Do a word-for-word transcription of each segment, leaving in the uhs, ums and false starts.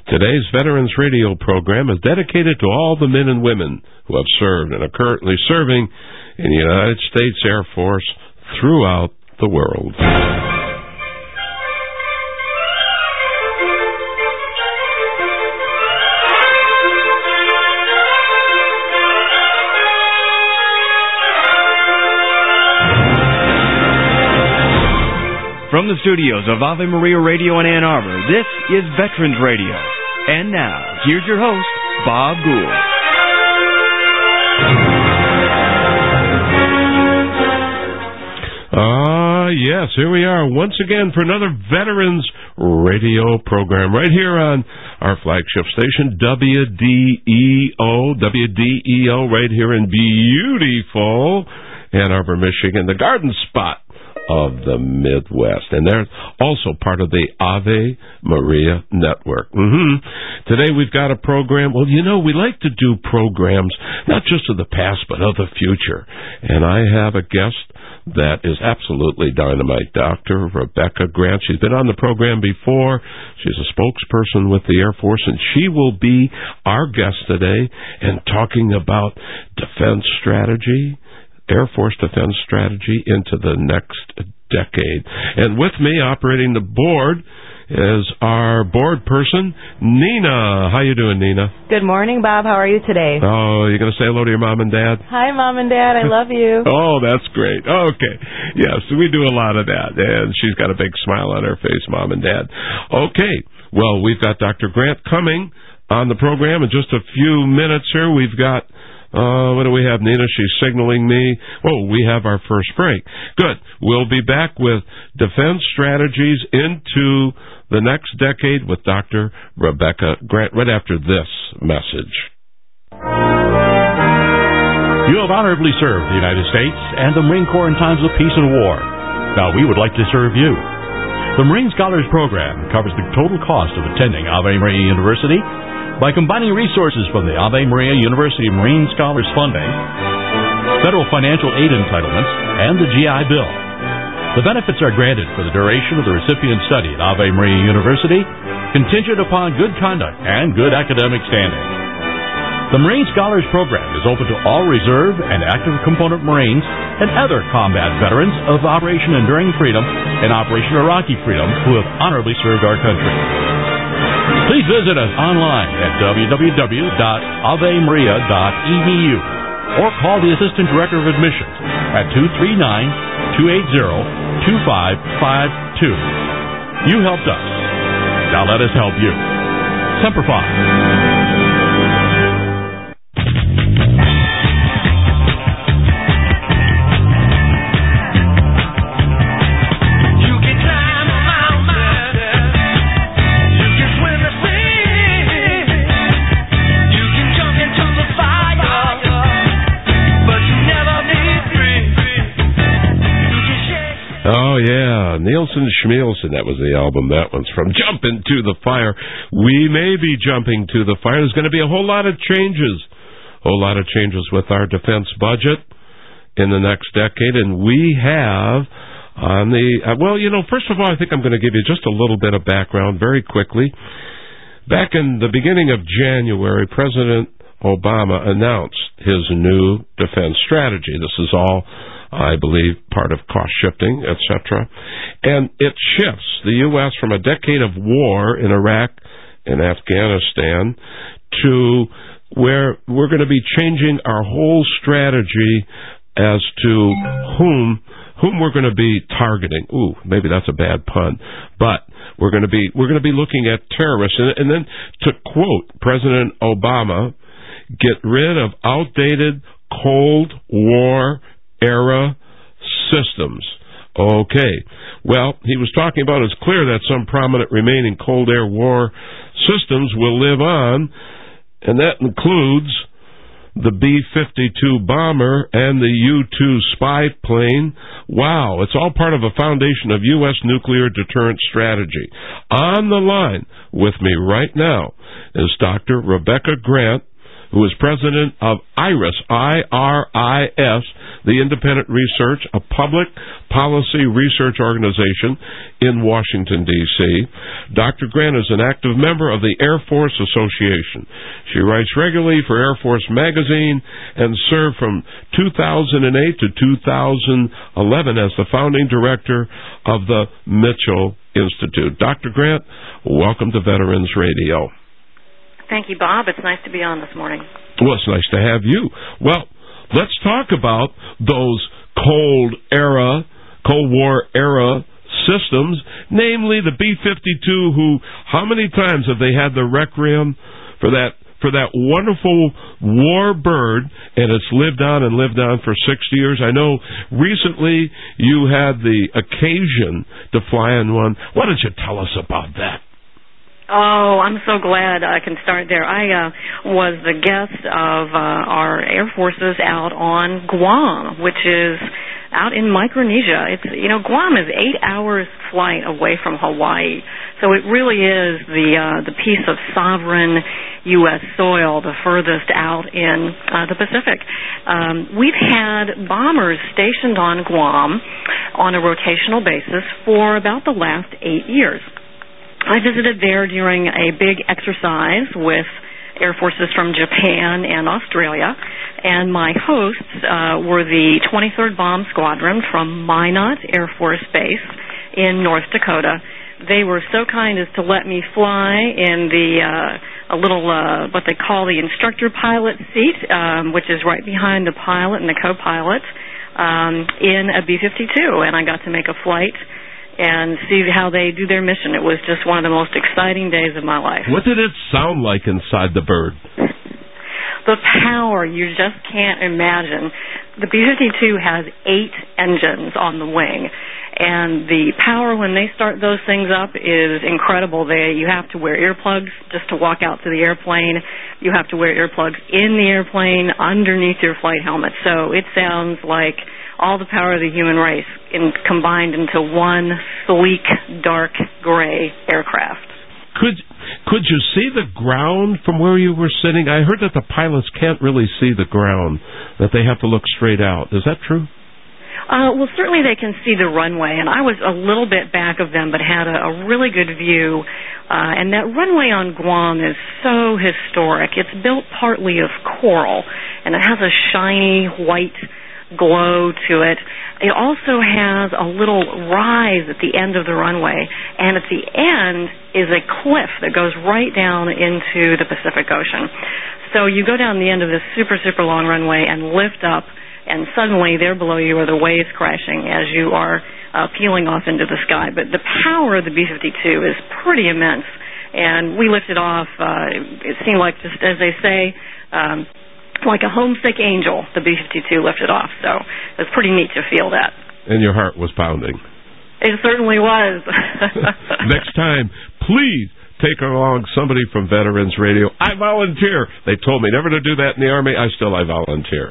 Today's Veterans Radio program is dedicated to all the men and women who have served and are currently serving in the United States Air Force throughout the world. From the studios of Ave Maria Radio in Ann Arbor, this is Veterans Radio. And now, here's your host, Bob Gould. Ah, uh, yes, here we are once again for another Veterans Radio program right here on our flagship station, W D E O, W D E O, right here in beautiful Ann Arbor, Michigan, the Garden Spot of the Midwest. And they're also part of the Ave Maria Network. Mm-hmm. Today we've got a program. Well, you know, we like to do programs not just of the past, but of the future. And I have a guest that is absolutely dynamite, Doctor Rebecca Grant. She's been on the program before. She's a spokesperson with the Air Force, and she will be our guest today and talking about defense strategy, Air Force defense strategy into the next decade. And with me, operating the board, is our board person, Nina. How you doing, Nina? Good morning, Bob. How are you today? Oh, you going to say hello to your mom and dad? Hi, Mom and Dad. I love you. Oh, that's great. Okay. Yes, we do a lot of that. And she's got a big smile on her face, Mom and Dad. Okay. Well, we've got Doctor Grant coming on the program in just a few minutes here. We've got Uh, what do we have, Nina? She's signaling me. Oh, we have our first break. Good. We'll be back with defense strategies into the next decade with Doctor Rebecca Grant right after this message. You have honorably served the United States and the Marine Corps in times of peace and war. Now we would like to serve you. The Marine Scholars Program covers the total cost of attending Ave Maria University by combining resources from the Ave Maria University Marine Scholars Funding, federal financial aid entitlements, and the G I Bill. The benefits are granted for the duration of the recipient's study at Ave Maria University, contingent upon good conduct and good academic standing. The Marine Scholars Program is open to all reserve and active component Marines and other combat veterans of Operation Enduring Freedom and Operation Iraqi Freedom who have honorably served our country. Please visit us online at w w w dot ave maria dot e d u or call the Assistant Director of Admissions at two three nine, two eight zero, two five five two. You helped us. Now let us help you. Semper Fi. Oh, yeah, Nielsen Schmielsen, that was the album. That one's from Jump Into the Fire. We may be jumping to the fire. There's going to be a whole lot of changes, a whole lot of changes with our defense budget in the next decade, and we have on the, uh, well, you know, first of all, I think I'm going to give you just a little bit of background very quickly. Back in the beginning of January, President Obama announced his new defense strategy. This is all, I believe, part of cost shifting, et cetera. And it shifts the U S from a decade of war in Iraq and Afghanistan to where we're going to be changing our whole strategy as to whom whom we're going to be targeting. Ooh, maybe that's a bad pun. But we're going to be we're going to be looking at terrorists. And, and then to quote President Obama, get rid of outdated Cold War era systems. Okay. Well, he was talking about it's clear that some prominent remaining Cold Air War systems will live on, and that includes the B fifty-two bomber and the U two spy plane. Wow, it's all part of a foundation of U S nuclear deterrent strategy. On the line with me right now is Doctor Rebecca Grant, who is president of IRIS, I R I S, the Independent Research, a public policy research organization in Washington, D C Doctor Grant is an active member of the Air Force Association. She writes regularly for Air Force Magazine and served from two thousand eight to two thousand eleven as the founding director of the Mitchell Institute. Doctor Grant, welcome to Veterans Radio. Thank you, Bob. It's nice to be on this morning. Well, it's nice to have you. Well, let's talk about those Cold era, Cold War era systems, namely the B fifty-two, who, how many times have they had the requiem for that for that wonderful war bird, and it's lived on and lived on for sixty years. I know recently you had the occasion to fly in one. Why don't you tell us about that? Oh, I'm so glad I can start there. I uh, was the guest of uh, our Air Forces out on Guam, which is out in Micronesia. It's, you know, Guam is eight hours flight away from Hawaii, so it really is the uh, the piece of sovereign U S soil, the furthest out in uh, the Pacific. Um, we've had bombers stationed on Guam on a rotational basis for about the last eight years. I visited there during a big exercise with Air Forces from Japan and Australia, and my hosts uh, were the twenty-third Bomb Squadron from Minot Air Force Base in North Dakota. They were so kind as to let me fly in the uh, a little uh, what they call the instructor pilot seat, um, which is right behind the pilot and the co-pilot, um, in a B fifty-two, and I got to make a flight and see how they do their mission. It was just one of the most exciting days of my life. What did it sound like inside the bird? The power, you just can't imagine. The B fifty-two has eight engines on the wing, and the power when they start those things up is incredible. They, you have to wear earplugs just to walk out to the airplane. You have to wear earplugs in the airplane underneath your flight helmet. So it sounds like all the power of the human race in, combined into one sleek, dark, gray aircraft. Could could you see the ground from where you were sitting? I heard that the pilots can't really see the ground, that they have to look straight out. Is that true? Uh, well, certainly they can see the runway, and I was a little bit back of them but had a, a really good view. Uh, and that runway on Guam is so historic. It's built partly of coral, and it has a shiny white glow to it. It also has a little rise at the end of the runway, and at the end is a cliff that goes right down into the Pacific Ocean. So you go down the end of this super, super long runway and lift up, and suddenly there below you are the waves crashing as you are uh, peeling off into the sky. But the power of the B fifty-two is pretty immense, and we lifted off, uh, it seemed like, just as they say, um, like a homesick angel, the B fifty-two lifted off. So it was pretty neat to feel that. And your heart was pounding. It certainly was. Next time, please take along somebody from Veterans Radio. I volunteer. They told me never to do that in the Army. I still, I volunteer.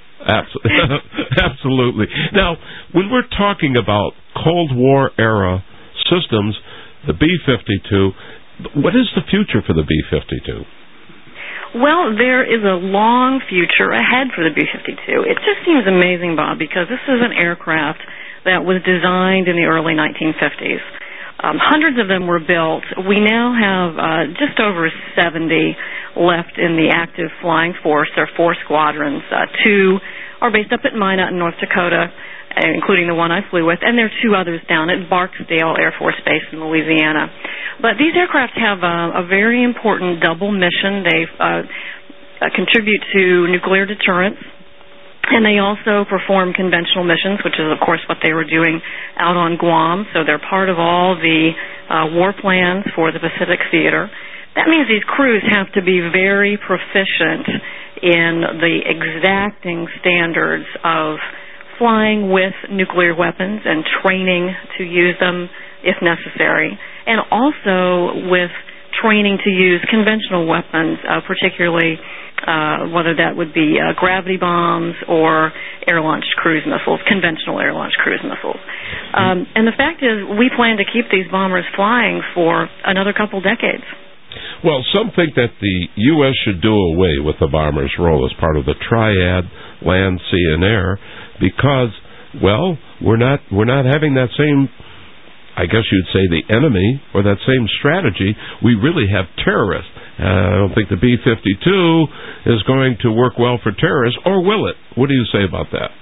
Absolutely. Now, when we're talking about Cold War era systems, the B fifty-two, what is the future for the B fifty-two? Well, there is a long future ahead for the B fifty-two. It just seems amazing, Bob, because this is an aircraft that was designed in the early nineteen fifties. Um, hundreds of them were built. We now have uh, just over seventy left in the active flying force. There are four squadrons. Uh, two are based up at Minot in North Dakota, including the one I flew with, and there are two others down at Barksdale Air Force Base in Louisiana. But these aircraft have a, a very important double mission. They uh, uh, contribute to nuclear deterrence, and they also perform conventional missions, which is, of course, what they were doing out on Guam. So they're part of all the uh, war plans for the Pacific Theater. That means these crews have to be very proficient in the exacting standards of flying with nuclear weapons and training to use them if necessary, and also with training to use conventional weapons, uh, particularly uh, whether that would be uh, gravity bombs or air-launched cruise missiles, conventional air-launched cruise missiles. Um, and the fact is, we plan to keep these bombers flying for another couple decades. Well, some think that the U S should do away with the bomber's role as part of the triad, land, sea, and air, because, well, we're not we're not having that same, I guess you'd say, the enemy, or that same strategy. We really have terrorists. Uh, I don't think the B fifty-two is going to work well for terrorists, or will it? What do you say about that?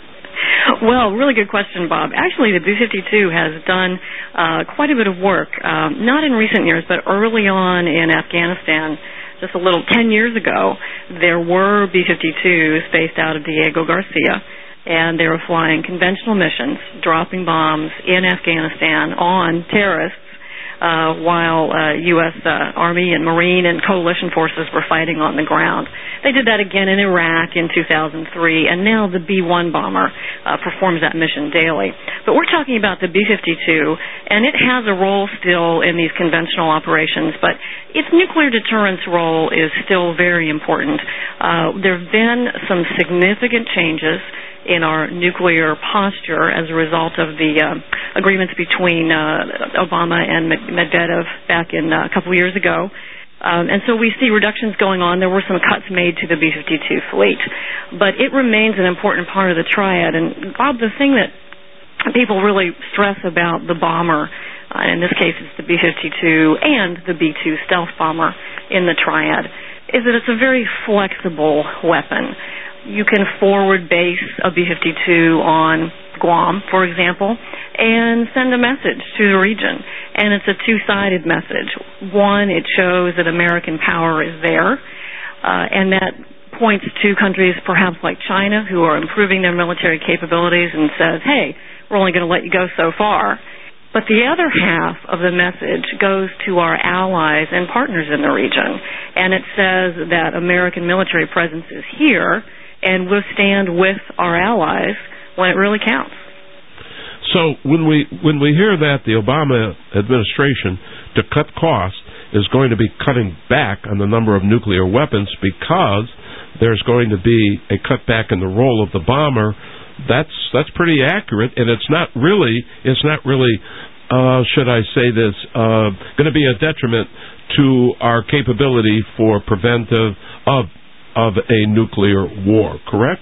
Well, really good question, Bob. Actually, the B fifty-two has done uh, quite a bit of work, um, not in recent years, but early on in Afghanistan, just a little, ten years ago, there were B fifty-twos based out of Diego Garcia, and they were flying conventional missions, dropping bombs in Afghanistan on terrorists, Uh, while uh, U S Uh, Army and Marine and coalition forces were fighting on the ground. They did that again in Iraq in two thousand three, and now the B one bomber uh, performs that mission daily. But we're talking about the B fifty-two, and it has a role still in these conventional operations, but its nuclear deterrence role is still very important. Uh, there have been some significant changes in our nuclear posture as a result of the uh, agreements between uh, Obama and Medvedev back in uh, a couple years ago. Um, and so we see reductions going on. There were some cuts made to the B fifty-two fleet. But it remains an important part of the triad. And, Bob, the thing that people really stress about the bomber, uh, in this case it's the B fifty-two and the B two stealth bomber in the triad, is that it's a very flexible weapon. You can forward base a B fifty-two on Guam, for example, and send a message to the region. And it's a two-sided message. One, it shows that American power is there, uh, and that points to countries perhaps like China who are improving their military capabilities and says, hey, we're only going to let you go so far. But the other half of the message goes to our allies and partners in the region, and it says that American military presence is here, and we'll stand with our allies when it really counts. So when we when we hear that the Obama administration, to cut costs, is going to be cutting back on the number of nuclear weapons because there's going to be a cutback in the role of the bomber, that's that's pretty accurate, and it's not really it's not really uh, should I say this uh, going to be a detriment to our capability for preventive of of a nuclear war, correct?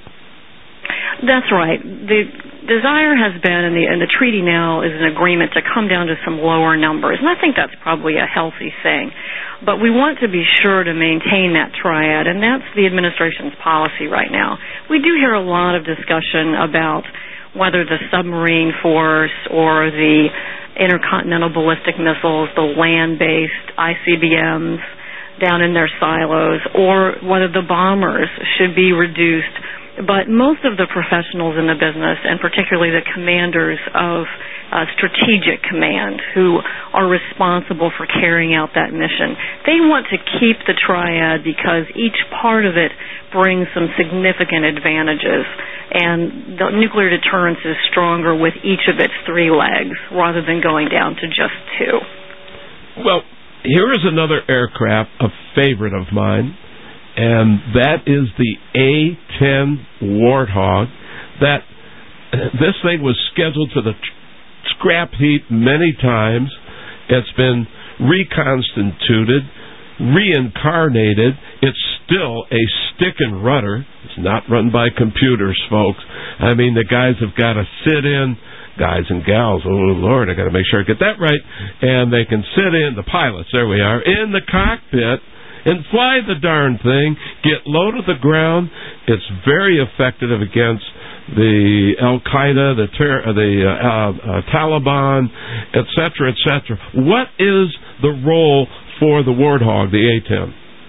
That's right. The desire has been, and the, and the treaty now is an agreement to come down to some lower numbers, and I think that's probably a healthy thing. But we want to be sure to maintain that triad, and that's the administration's policy right now. We do hear a lot of discussion about whether the submarine force or the intercontinental ballistic missiles, the land-based I C B Ms, down in their silos, or whether the bombers should be reduced. But most of the professionals in the business, and particularly the commanders of uh, strategic command who are responsible for carrying out that mission, they want to keep the triad because each part of it brings some significant advantages. And the nuclear deterrence is stronger with each of its three legs rather than going down to just two. Well, here is another aircraft, a favorite of mine, and that is the A ten Warthog. That this thing was scheduled to the scrap heap many times. It's been reconstituted, reincarnated. It's still a stick and rudder. It's not run by computers, folks. I mean, the guys have got to sit in. Guys and gals, oh Lord, I got to make sure I get that right. And they can sit in, the pilots, there we are, in the cockpit and fly the darn thing, get low to the ground. It's very effective against the Al-Qaeda, the, ter- the uh, uh, Taliban, et cetera, et cetera. What is the role for the Warthog, the A ten?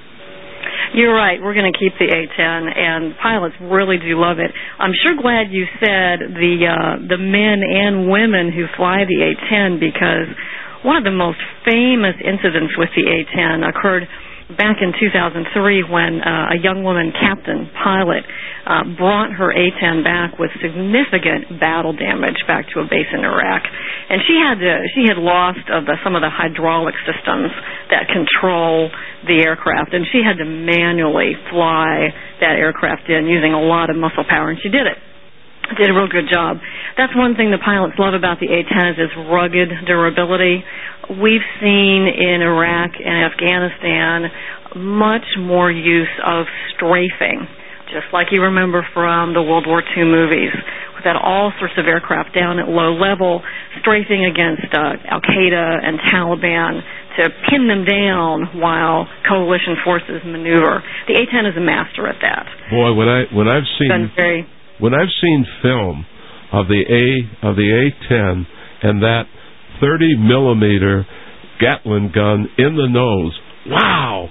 You're right. We're going to keep the A ten, and pilots really do love it. I'm sure glad you said the uh, the men and women who fly the A ten, because one of the most famous incidents with the A ten occurred back in two thousand three when uh, a young woman captain pilot uh, brought her A ten back with significant battle damage back to a base in Iraq, and she had to, she had lost uh, the, some of the hydraulic systems that control the aircraft, and she had to manually fly that aircraft in using a lot of muscle power, and she did it. Did a real good job. That's one thing the pilots love about the A ten is its rugged durability. We've seen in Iraq and Afghanistan much more use of strafing just like you remember from the World War Two movies. We've had all sorts of aircraft down at low level, strafing against uh, Al-Qaeda and Taliban to pin them down while coalition forces maneuver. The A ten is a master at that. Boy, when I when I've seen very, when I've seen film of the A of the A ten and that thirty millimeter Gatling gun in the nose, wow!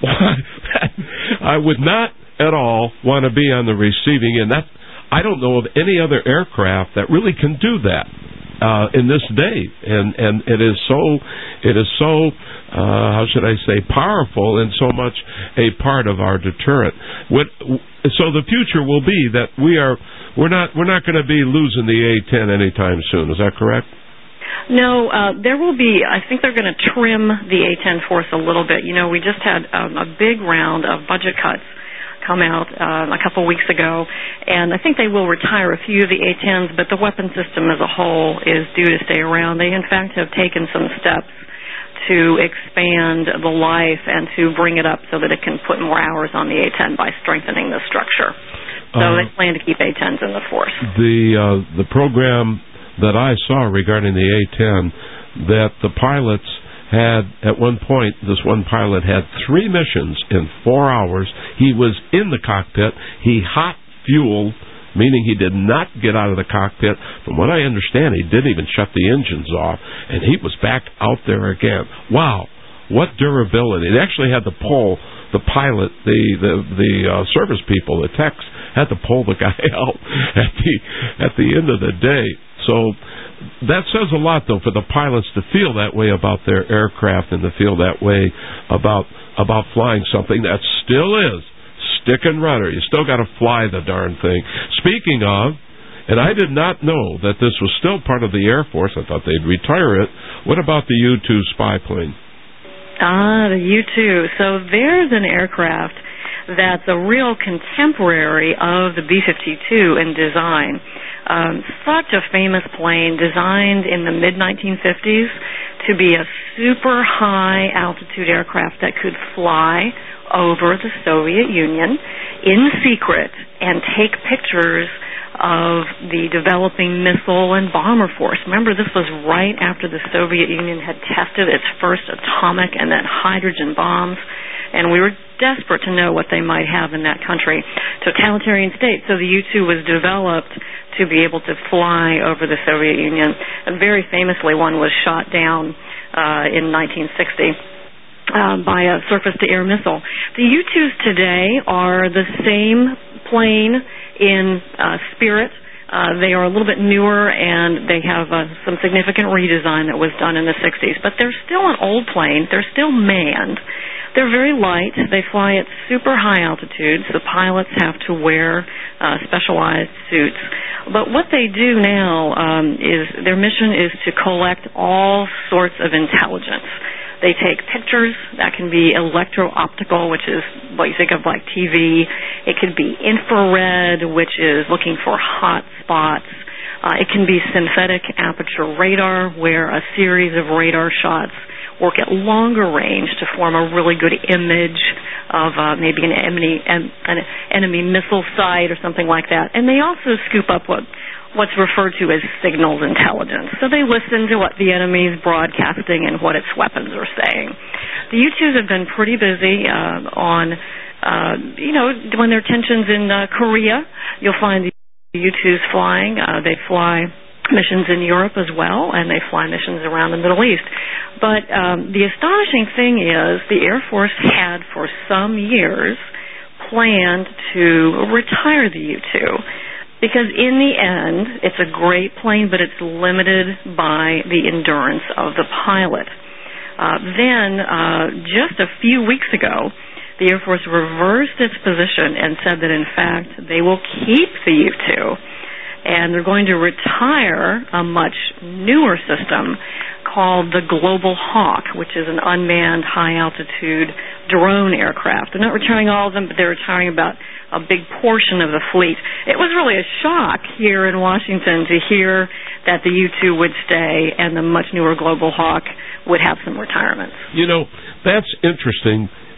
I would not at all want to be on the receiving end. That I don't know of any other aircraft that really can do that uh, in this day, and and it is so it is so uh, how should I say powerful and so much a part of our deterrent. What, so the future will be that we are we're not we're not going to be losing the A ten anytime soon. Is that correct? No, uh, there will be, I think they're going to trim the A ten force a little bit. You know, we just had um, a big round of budget cuts come out uh, a couple weeks ago, and I think they will retire a few of the A tens, but the weapon system as a whole is due to stay around. They, in fact, have taken some steps to expand the life and to bring it up so that it can put more hours on the A ten by strengthening the structure. So uh, they plan to keep A tens in the force. The, uh, the program that I saw regarding the A ten, that the pilots had, at one point, this one pilot had three missions in four hours. He was in the cockpit. He hot fueled, meaning he did not get out of the cockpit. From what I understand, he didn't even shut the engines off, and he was back out there again. Wow, what durability. They actually had to pull the pilot, the, the, the uh, service people, the techs, had to pull the guy out at the, at the end of the day. So that says a lot, though, for the pilots to feel that way about their aircraft and to feel that way about about flying something that still is stick and rudder. You still got to fly the darn thing. Speaking of, and I did not know that this was still part of the Air Force. I thought they'd retire it. What about the U two spy plane? Ah, the U two. So there's an aircraft that's a real contemporary of the B fifty-two in design. Um, such a famous plane, designed in the mid nineteen fifties to be a super high altitude aircraft that could fly over the Soviet Union in secret and take pictures of the developing missile and bomber force. Remember, this was right after the Soviet Union had tested its first atomic and then hydrogen bombs, and we were desperate to know what they might have in that country. Totalitarian state. So the U two was developed to be able to fly over the Soviet Union. And very famously, one was shot down uh, in nineteen sixty uh, by a surface-to-air missile. The U twos today are the same plane in uh, spirit. Uh, they are a little bit newer, and they have uh, some significant redesign that was done in the sixties. But they're still an old plane. They're still manned. They're very light. They fly at super high altitudes. The pilots have to wear uh, specialized suits. But what they do now um, is their mission is to collect all sorts of intelligence. They take pictures. That can be electro-optical, which is what you think of like T V. It could be infrared, which is looking for hot spots. Uh, it can be synthetic aperture radar, where a series of radar shots work at longer range to form a really good image of uh, maybe an enemy, an enemy missile site or something like that. And they also scoop up what what's referred to as signals intelligence. So they listen to what the enemy's broadcasting and what its weapons are saying. The U twos have been pretty busy uh, on, uh, you know, when there are tensions in uh, Korea, you'll find the U twos flying. Uh, they fly missions in Europe as well, and they fly missions around the Middle East. But um, the astonishing thing is the Air Force had for some years planned to retire the U two, because in the end it's a great plane, but it's limited by the endurance of the pilot. Uh, then uh, just a few weeks ago, the Air Force reversed its position and said that in fact they will keep the U two, and they're going to retire a much newer system called the Global Hawk, which is an unmanned high-altitude drone aircraft. They're not retiring all of them, but they're retiring about a big portion of the fleet. It was really a shock here in Washington to hear that the U two would stay and the much newer Global Hawk would have some retirements. You know, that's interesting.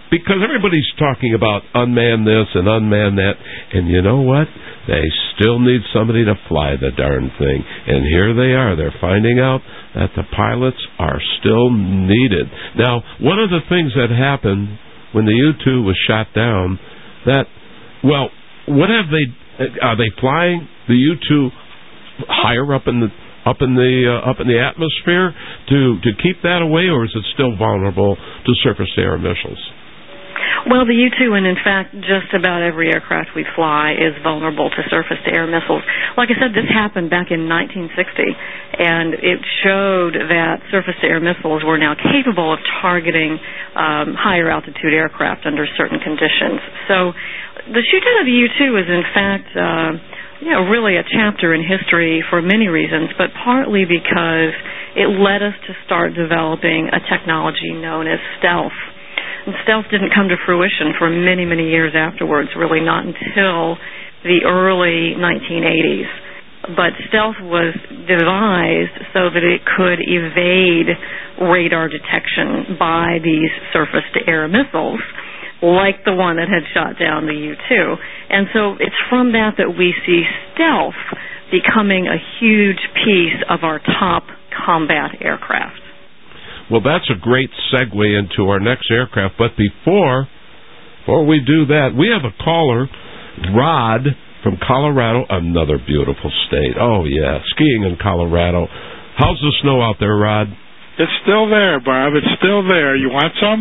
because everybody's talking about unmanned this and unmanned that, and you know what? They still need somebody to fly the darn thing. And here they are. They're finding out that the pilots are still needed. Now, one of the things that happened when the U two was shot down, that, well, what have they, are they flying the U two higher up in the up in the uh, up in the atmosphere to to keep that away, or is it still vulnerable to surface-to-air missiles? Well, the U two, and in fact, just about every aircraft we fly is vulnerable to surface-to-air missiles. Like I said, this happened back in nineteen sixty, and it showed that surface-to-air missiles were now capable of targeting um, higher-altitude aircraft under certain conditions. So the shoot-down of the U two is, in fact, uh, you know, really a chapter in history for many reasons, but partly because it led us to start developing a technology known as stealth. And stealth didn't come to fruition for many, many years afterwards, really not until the early nineteen eighties. But stealth was devised so that it could evade radar detection by these surface-to-air missiles, like the one that had shot down the U two. And so it's from that that we see stealth becoming a huge piece of our top combat aircraft. Well, that's a great segue into our next aircraft. But before, before we do that, we have a caller, Rod from Colorado, another beautiful state. Oh, yeah, skiing in Colorado. How's the snow out there, Rod? It's still there, Bob. It's still there. You want some?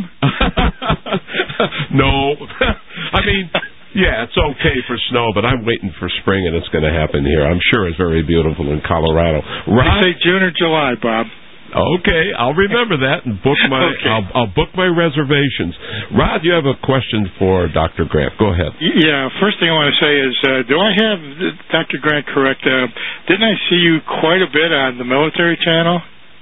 No. I mean, yeah, it's okay for snow, but I'm waiting for spring, and it's going to happen here. I'm sure it's very beautiful in Colorado. Rod? They say June or July, Bob. Okay, I'll remember that and book my. Okay. I'll, I'll book my reservations. Rod, you have a question for Doctor Grant. Go ahead. Yeah. First thing I want to say is, uh, do I have Doctor Grant correct? Uh, didn't I see you quite a bit on the military channel?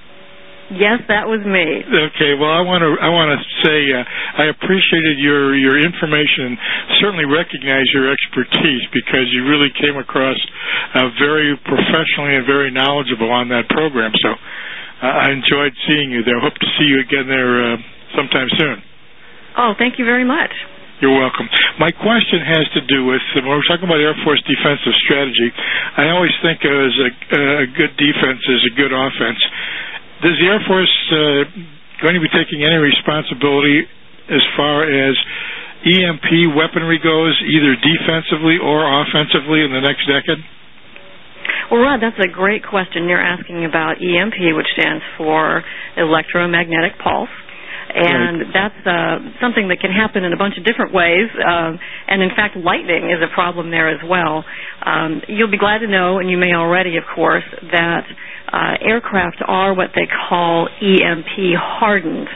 Yes, that was me. Okay. Well, I want to. I want to say uh, I appreciated your your information. Certainly recognize your expertise because you really came across uh, very professionally and very knowledgeable on that program. So. I enjoyed seeing you there. Hope to see you again there uh, sometime soon. Oh, thank you very much. You're welcome. My question has to do with, when we're talking about Air Force defensive strategy, I always think of as a, a good defense is a good offense. Does the Air Force uh, going to be taking any responsibility as far as E M P weaponry goes, either defensively or offensively in the next decade? Well, Rod, that's a great question. You're asking about E M P, which stands for electromagnetic pulse. And right. that's uh, something that can happen in a bunch of different ways. Uh, and, in fact, lightning is a problem there as well. Um, you'll be glad to know, and you may already, of course, that uh, aircraft are what they call E M P hardened.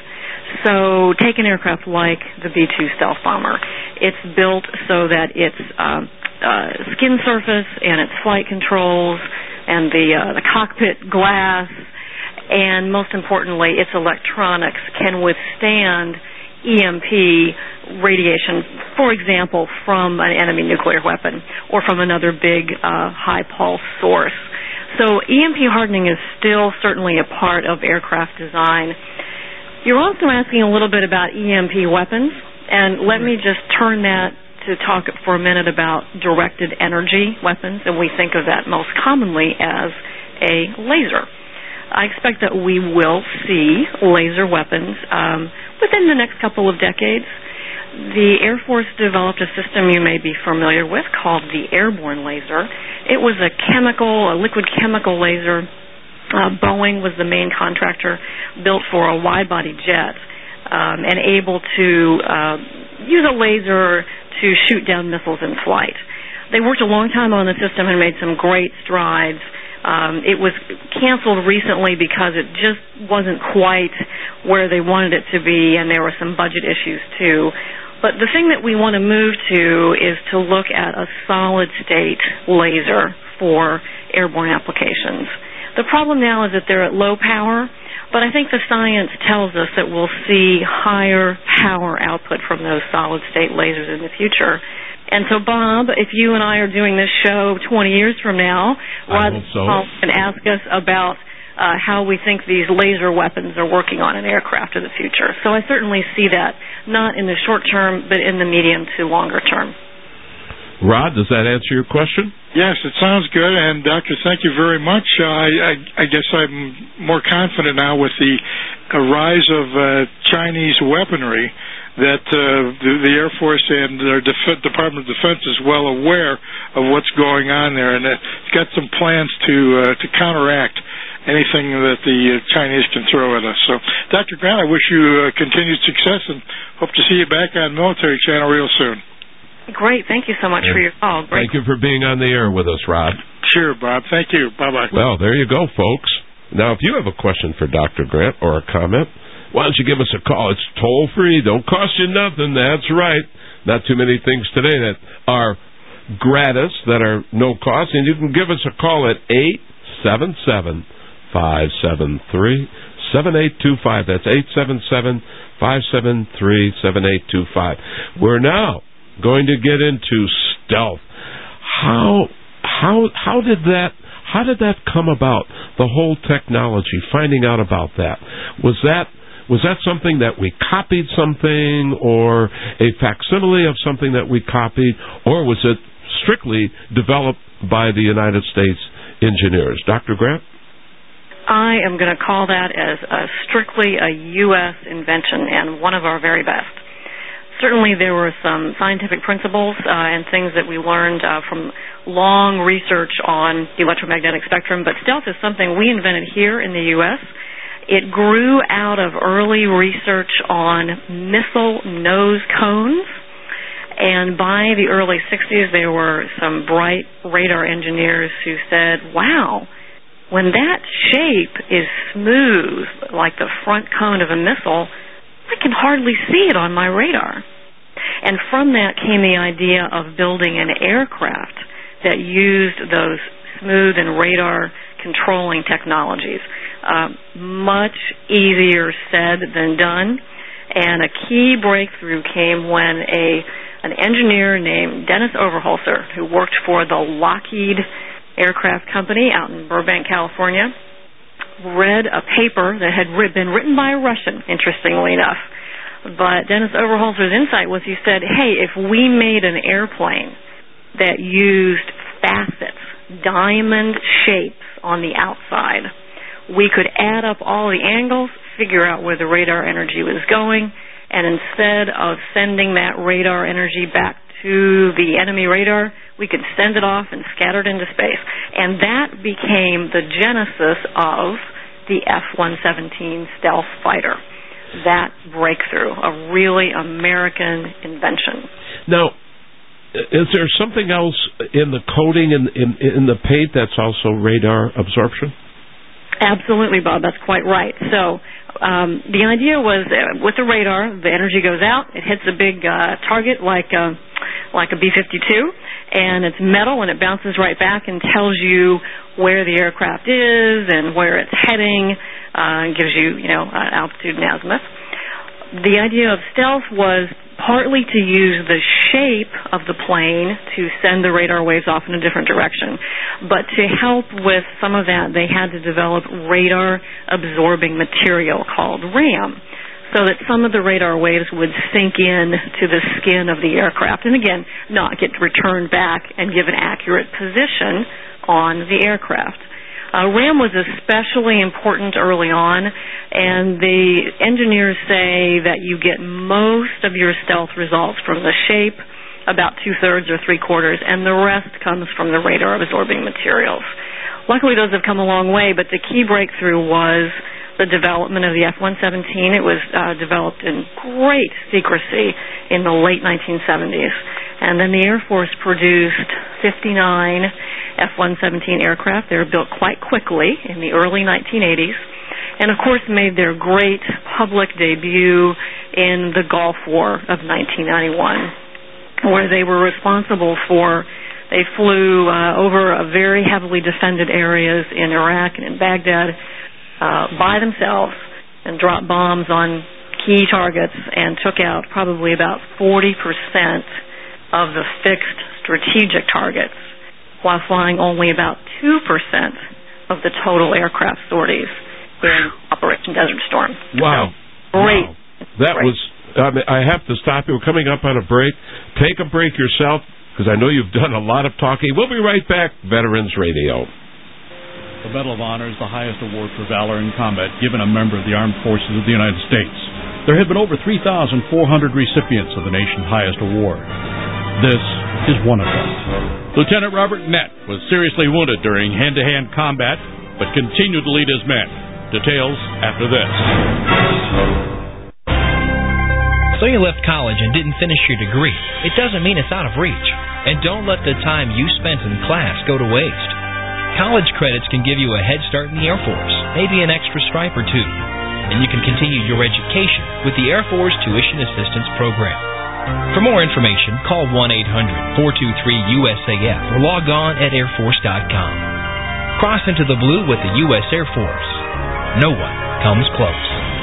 So take an aircraft like the B two stealth bomber. It's built so that its uh, uh, skin surface and its flight controls and the uh, the cockpit glass and, most importantly, its electronics can withstand E M P radiation, for example, from an enemy nuclear weapon or from another big uh, high-pulse source. So E M P hardening is still certainly a part of aircraft design. You're also asking a little bit about E M P weapons, and let me just turn that to talk for a minute about directed energy weapons, and we think of that most commonly as a laser. I expect that we will see laser weapons um, within the next couple of decades. The Air Force developed a system you may be familiar with called the airborne laser. It was a chemical, a liquid chemical laser. Uh, Boeing was the main contractor, built for a wide-body jet, um, and able to uh, use a laser to shoot down missiles in flight. They worked a long time on the system and made some great strides. Um, it was canceled recently because it just wasn't quite where they wanted it to be, and there were some budget issues too. But the thing that we want to move to is to look at a solid-state laser for airborne applications. The problem now is that they're at low power, but I think the science tells us that we'll see higher power output from those solid-state lasers in the future. And so, Bob, if you and I are doing this show twenty years from now, Rod so. can ask us about uh, how we think these laser weapons are working on an aircraft of the future. So I certainly see that, not in the short term, but in the medium to longer term. Rod, does that answer your question? Yes, it sounds good. And, Doctor, thank you very much. Uh, I, I, I guess I'm more confident now with the uh, rise of uh, Chinese weaponry that uh, the, the Air Force and their Def- Department of Defense is well aware of what's going on there, and it's got some plans to uh, to counteract anything that the uh, Chinese can throw at us. So, Doctor Grant, I wish you uh, continued success and hope to see you back on Military Channel real soon. Great. Thank you so much yeah. for your call. Great. Thank you for being on the air with us, Rod. Sure, Bob. Thank you. Bye-bye. Well, there you go, folks. Now, if you have a question for Doctor Grant or a comment, why don't you give us a call? It's toll-free. Don't cost you nothing. That's right. Not too many things today that are gratis, that are no cost. And you can give us a call at eight seven seven, five seven three, seven eight two five. That's eight seven seven, five seven three, seven eight two five. We're now going to get into stealth. How how how did that how did that come about? The whole technology, finding out about that. Was that Was that something that we copied something, or a facsimile of something that we copied, or was it strictly developed by the United States engineers? Doctor Grant? I am going to call that as a strictly a U S invention and one of our very best. Certainly there were some scientific principles uh, and things that we learned uh, from long research on the electromagnetic spectrum, but stealth is something we invented here in the U S It grew out of early research on missile nose cones, and by the early sixties, there were some bright radar engineers who said, wow, when that shape is smooth, like the front cone of a missile, I can hardly see it on my radar. And from that came the idea of building an aircraft that used those smooth and radar controlling technologies. Uh, much easier said than done, and a key breakthrough came when a an engineer named Dennis Overholser, who worked for the Lockheed Aircraft Company out in Burbank, California, read a paper that had been written by a Russian, interestingly enough. But Dennis Overholser's insight was, he said, hey, if we made an airplane that used facets, diamond shapes on the outside, we could add up all the angles, figure out where the radar energy was going, and instead of sending that radar energy back to the enemy radar, we could send it off and scatter it into space. And that became the genesis of the F one seventeen stealth fighter. That breakthrough, a really American invention. Now, is there something else in the coating, in, in, in the paint, that's also radar absorption? Absolutely, Bob. That's quite right. So um, the idea was uh, with the radar, the energy goes out, it hits a big uh, target like a, like a B fifty-two, and it's metal, and it bounces right back and tells you where the aircraft is and where it's heading, uh, and gives you, you know, uh, altitude and azimuth. The idea of stealth was partly to use the shape of the plane to send the radar waves off in a different direction. But to help with some of that, they had to develop radar-absorbing material called RAM, so that some of the radar waves would sink in to the skin of the aircraft, and again, not get returned back and give an accurate position on the aircraft. Uh, RAM was especially important early on, and the engineers say that you get most of your stealth results from the shape, about two-thirds or three-quarters, and the rest comes from the radar-absorbing materials. Luckily, those have come a long way, but the key breakthrough was the development of the F one seventeen. It was uh, developed in great secrecy in the late nineteen seventies. And then the Air Force produced fifty-nine F one seventeen aircraft. They were built quite quickly in the early nineteen eighties, and of course made their great public debut in the Gulf War of nineteen ninety-one, where they were responsible for, they flew uh, over a very heavily defended areas in Iraq and in Baghdad uh, by themselves and dropped bombs on key targets and took out probably about forty percent of the fixed strategic targets, while flying only about two percent of the total aircraft sorties in Operation Desert Storm. Wow. So, great. Wow. That great. was, I, mean, I have to stop you. We're coming up on a break. Take a break yourself, because I know you've done a lot of talking. We'll be right back. Veterans Radio. The Medal of Honor is the highest award for valor in combat given a member of the Armed Forces of the United States. There have been over three thousand four hundred recipients of the nation's highest award. This is one of them. Lieutenant Robert Nett was seriously wounded during hand-to-hand combat, but continued to lead his men. Details after this. So you left college and didn't finish your degree. It doesn't mean it's out of reach. And don't let the time you spent in class go to waste. College credits can give you a head start in the Air Force, maybe an extra stripe or two. And you can continue your education with the Air Force Tuition Assistance Program. For more information, call one eight hundred, four two three, U S A F or log on at air force dot com. Cross into the blue with the U S Air Force. No one comes close.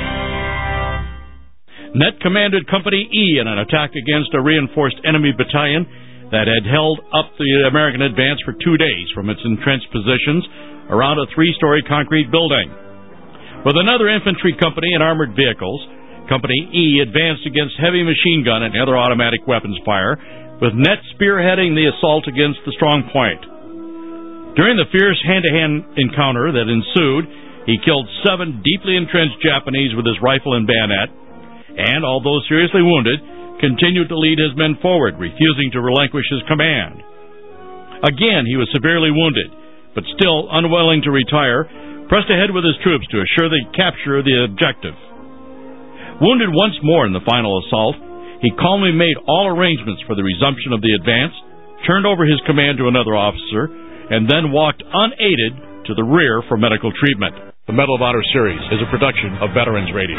Nett commanded Company E in an attack against a reinforced enemy battalion that had held up the American advance for two days from its entrenched positions around a three-story concrete building. With another infantry company and armored vehicles, Company E advanced against heavy machine gun and other automatic weapons fire, with Nett spearheading the assault against the strong point. During the fierce hand-to-hand encounter that ensued, he killed seven deeply entrenched Japanese with his rifle and bayonet, and, although seriously wounded, continued to lead his men forward, refusing to relinquish his command. Again, he was severely wounded, but still unwilling to retire, pressed ahead with his troops to assure the capture of the objective. Wounded once more in the final assault, he calmly made all arrangements for the resumption of the advance, turned over his command to another officer, and then walked unaided to the rear for medical treatment. The Medal of Honor Series is a production of Veterans Radio.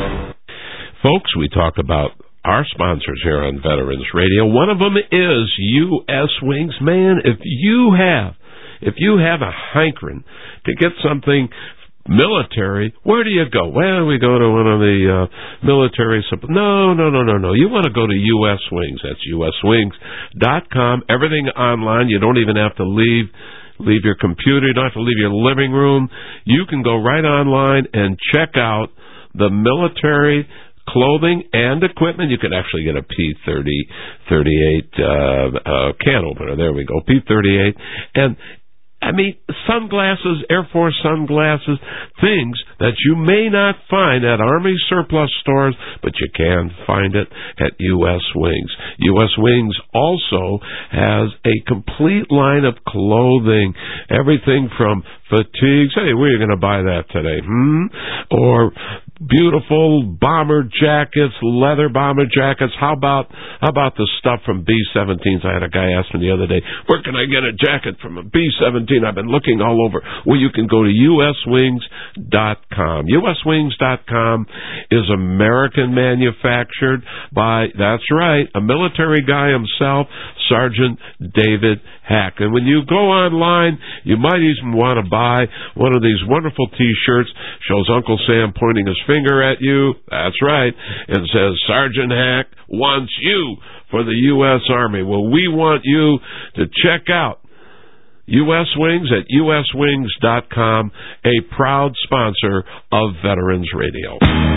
Folks, we talk about our sponsors here on Veterans Radio. One of them is U S Wings. Man, if you have, if you have a hankering to get something military, where do you go? Well, we go to one of the uh, military... No, no, no, no, no. You want to go to U S Wings. That's U S wings dot com. Everything online. You don't even have to leave leave your computer. You don't have to leave your living room. You can go right online and check out the military clothing and equipment. You can actually get a P thirty, thirty-eight uh, uh, can opener. There we go, P thirty-eight. And I mean, sunglasses, Air Force sunglasses, things that you may not find at Army surplus stores, but you can find it at U S Wings. U S Wings also has a complete line of clothing, everything from fatigues. Hey, where are you going to buy that today? Hmm? Or beautiful bomber jackets, leather bomber jackets. How about how about the stuff from B seventeens? I had a guy ask me the other day, where can I get a jacket from a B seventeen? I've been looking all over. Well, you can go to U S wings dot com. U S wings dot com is American manufactured by, that's right, a military guy himself, Sergeant David Hack. And when you go online, you might even want to buy one of these wonderful T-shirts. Shows Uncle Sam pointing his finger at you. That's right. And says, Sergeant Hack wants you for the U S Army. Well, we want you to check out U S Wings at U S wings dot com, a proud sponsor of Veterans Radio.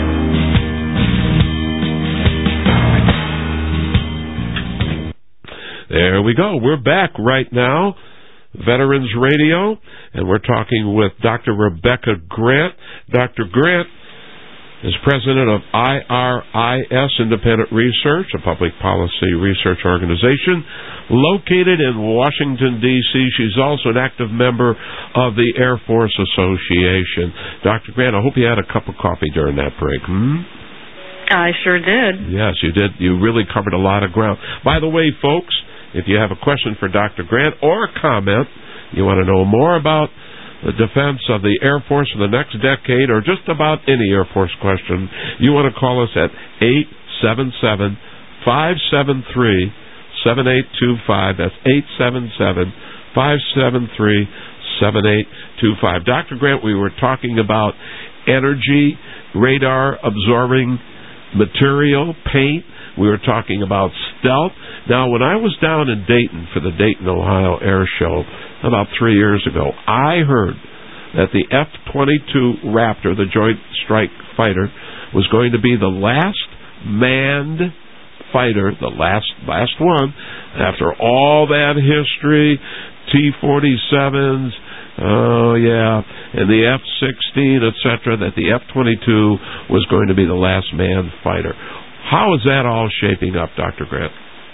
There we go. We're back right now, Veterans Radio, and we're talking with Doctor Rebecca Grant. Doctor Grant is president of I R I S, Independent Research, a public policy research organization located in Washington, D C She's also an active member of the Air Force Association. Doctor Grant, I hope you had a cup of coffee during that break. Hmm? I sure did. Yes, you did. You really covered a lot of ground. By the way, folks, if you have a question for Doctor Grant or a comment, you want to know more about the defense of the Air Force for the next decade, or just about any Air Force question, you want to call us at eight seven seven, five seven three, seven eight two five. That's eight seven seven, five seven three, seven eight two five. Doctor Grant, we were talking about energy, radar absorbing material, paint. We were talking about stealth. Now, when I was down in Dayton for the Dayton, Ohio Air Show about three years ago, I heard that the F twenty-two Raptor, the Joint Strike Fighter, was going to be the last manned fighter, the last last one, after all that history, T forty-sevens, oh yeah, and the F sixteen, et cetera, that the F twenty-two was going to be the last manned fighter. How is that all shaping up, Doctor Grant?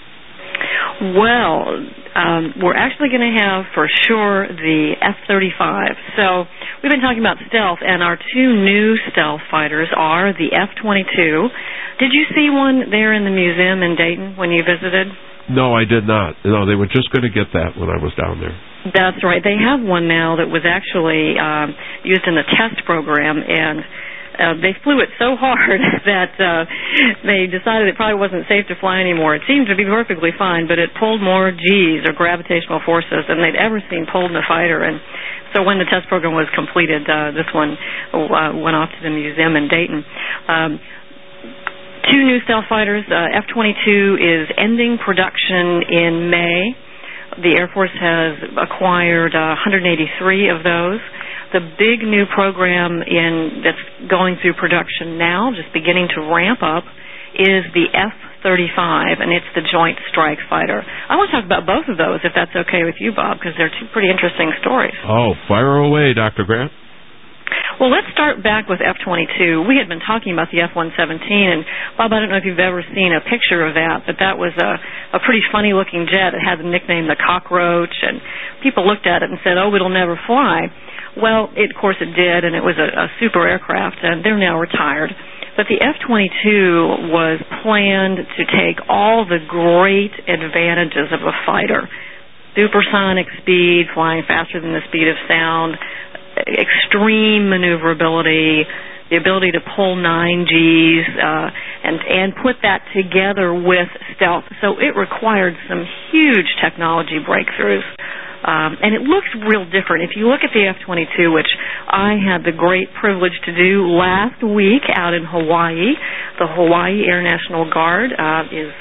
Well, um, we're actually going to have, for sure, the F thirty-five. So we've been talking about stealth, and our two new stealth fighters are the F twenty-two. Did you see one there in the museum in Dayton when you visited? No, I did not. No, they were just going to get that when I was down there. That's right. They have one now that was actually um, used in the test program, and Uh, they flew it so hard that uh, they decided it probably wasn't safe to fly anymore. It seemed to be perfectly fine, but it pulled more G's, or gravitational forces, than they'd ever seen pulled in a fighter. And so when the test program was completed, uh, this one uh, went off to the museum in Dayton. Um, two new stealth fighters. Uh, F twenty-two is ending production in May. The Air Force has acquired uh, one hundred eighty-three of those. The big new program in that's going through production now, just beginning to ramp up, is the F thirty-five, and it's the Joint Strike Fighter. I want to talk about both of those, if that's okay with you, Bob, because they're two pretty interesting stories. Oh, fire away, Doctor Grant. Well, let's start back with F twenty-two. We had been talking about the F one seventeen, and Bob, I don't know if you've ever seen a picture of that, but that was a, a pretty funny-looking jet. It had the nickname the Cockroach, and people looked at it and said, oh, it'll never fly. Well, it, of course it did, and it was a, a super aircraft, and they're now retired. But the F twenty-two was planned to take all the great advantages of a fighter. Supersonic speed, flying faster than the speed of sound, extreme maneuverability, the ability to pull nine G's, uh, and, and put that together with stealth. So it required some huge technology breakthroughs. Um, and it looks real different. If you look at the F twenty-two, which I had the great privilege to do last week out in Hawaii, the Hawaii Air National Guard uh, is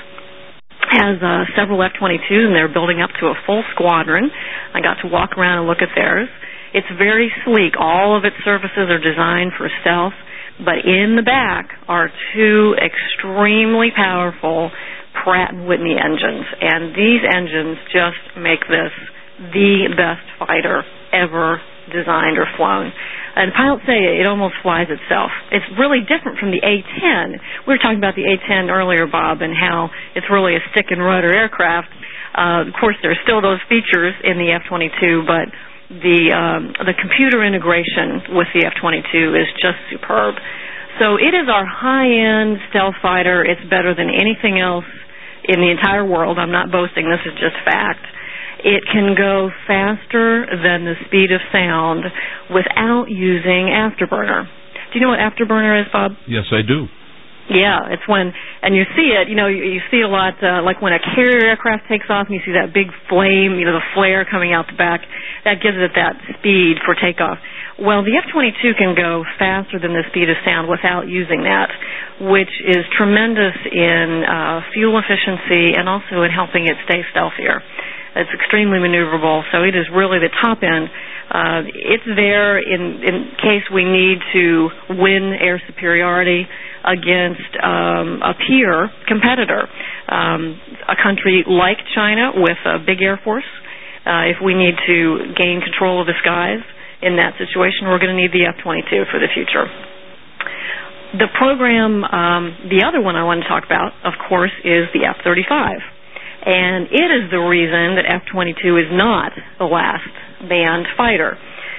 has uh, several F twenty-twos, and they're building up to a full squadron. I got to walk around and look at theirs. It's very sleek. All of its surfaces are designed for stealth, but in the back are two extremely powerful Pratt and Whitney engines, and these engines just make this the best fighter ever designed or flown. And pilots say it almost flies itself. It's really different from the A ten. We were talking about the A ten earlier, Bob, and how it's really a stick and rudder aircraft. Uh, of course, there are still those features in the F twenty-two, but the um, the computer integration with the F twenty-two is just superb. So it is our high-end stealth fighter. It's better than anything else in the entire world. I'm not boasting. This is just fact. It can go faster than the speed of sound without using afterburner. Do you know what afterburner is, Bob? Yes, I do. Yeah, it's when, and you see it, you know, you, you see a lot, uh, like when a carrier aircraft takes off and you see that big flame, you know, the flare coming out the back, that gives it that speed for takeoff. Well, the F twenty-two can go faster than the speed of sound without using that, which is tremendous in uh, fuel efficiency and also in helping it stay stealthier. It's extremely maneuverable, so it is really the top end. Uh, it's there in, in case we need to win air superiority against um, a peer competitor, um, a country like China with a big air force. Uh, if we need to gain control of the skies in that situation, we're going to need the F twenty-two for the future. The program, um, the other one I want to talk about, of course, is the F thirty-five. And it is the reason that F twenty-two is not the last manned fighter.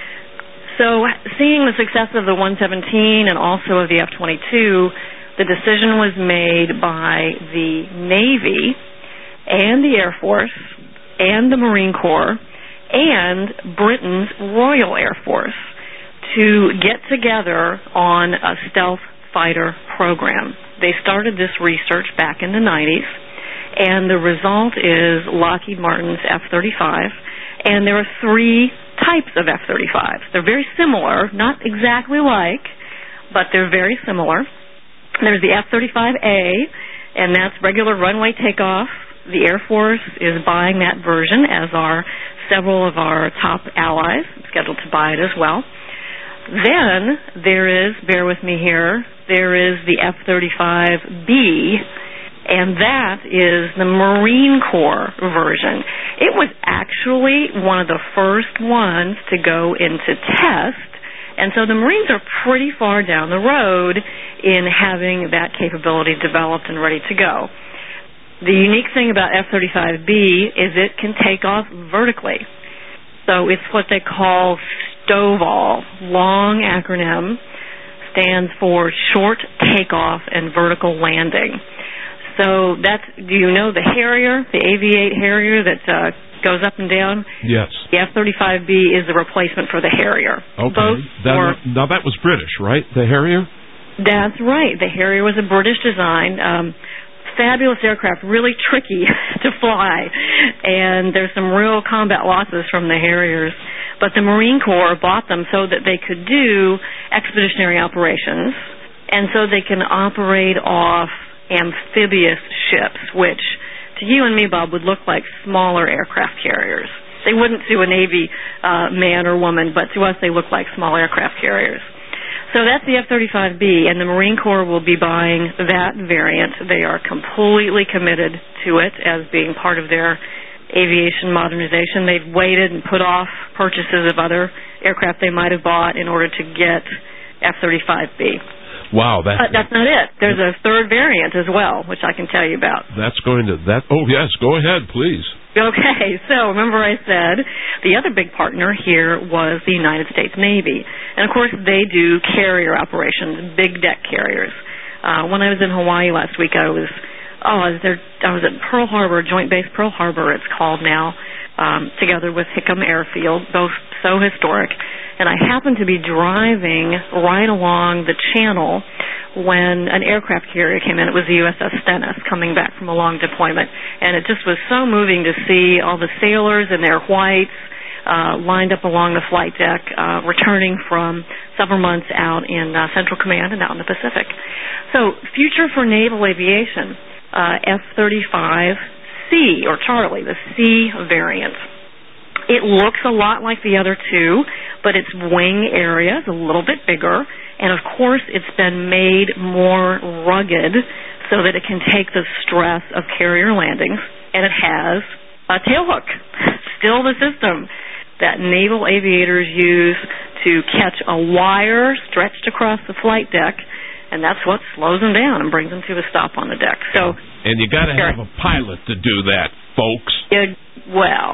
So seeing the success of the one seventeen and also of the F twenty-two, the decision was made by the Navy and the Air Force and the Marine Corps and Britain's Royal Air Force to get together on a stealth fighter program. They started this research back in the nineties. And the result is Lockheed Martin's F thirty-five. And there are three types of F thirty-fives. They're very similar, not exactly like, but they're very similar. There's the F thirty-five A, and that's regular runway takeoff. The Air Force is buying that version, as are several of our top allies, scheduled to buy it as well. Then there is, bear with me here, there is the F thirty-five B, and that is the Marine Corps version. It was actually one of the first ones to go into test, and so the Marines are pretty far down the road in having that capability developed and ready to go. The unique thing about F thirty-five B is it can take off vertically. So it's what they call STOVL, long acronym, stands for Short Takeoff and Vertical Landing. So that's, do you know the Harrier, the Aviate Harrier that uh, goes up and down? Yes. The F thirty-five B is the replacement for the Harrier. Okay. Both that, were, now that was British, right, the Harrier? That's right. The Harrier was a British design. Um, fabulous aircraft, really tricky to fly, and there's some real combat losses from the Harriers. But the Marine Corps bought them so that they could do expeditionary operations, and so they can operate off amphibious ships, which to you and me, Bob, would look like smaller aircraft carriers. They wouldn't to a Navy uh, man or woman, but to us they look like small aircraft carriers. So that's the F thirty-five B, and the Marine Corps will be buying that variant. They are completely committed to it as being part of their aviation modernization. They've waited and put off purchases of other aircraft they might have bought in order to get F thirty-five B. Wow, that's... But that's not it. There's a third variant as well, which I can tell you about. That's going to... that. Oh, yes, go ahead, please. Okay, so remember I said the other big partner here was the United States Navy. And, of course, they do carrier operations, big deck carriers. Uh, when I was in Hawaii last week, I was... Oh, I was there. I was at Pearl Harbor, Joint Base Pearl Harbor, it's called now, um, together with Hickam Airfield, both so historic. And I happened to be driving right along the channel when an aircraft carrier came in. It was the U S S Stennis coming back from a long deployment. And it just was so moving to see all the sailors in their whites uh, lined up along the flight deck, uh, returning from several months out in uh, Central Command and out in the Pacific. So, future for naval aviation, uh, F thirty-five C, or Charlie, the C variant. It looks a lot like the other two, but its wing area is a little bit bigger, and of course it's been made more rugged so that it can take the stress of carrier landings, and it has a tailhook, still the system that naval aviators use to catch a wire stretched across the flight deck, and that's what slows them down and brings them to a stop on the deck. So, and you got to have a pilot to do that, folks. It, well,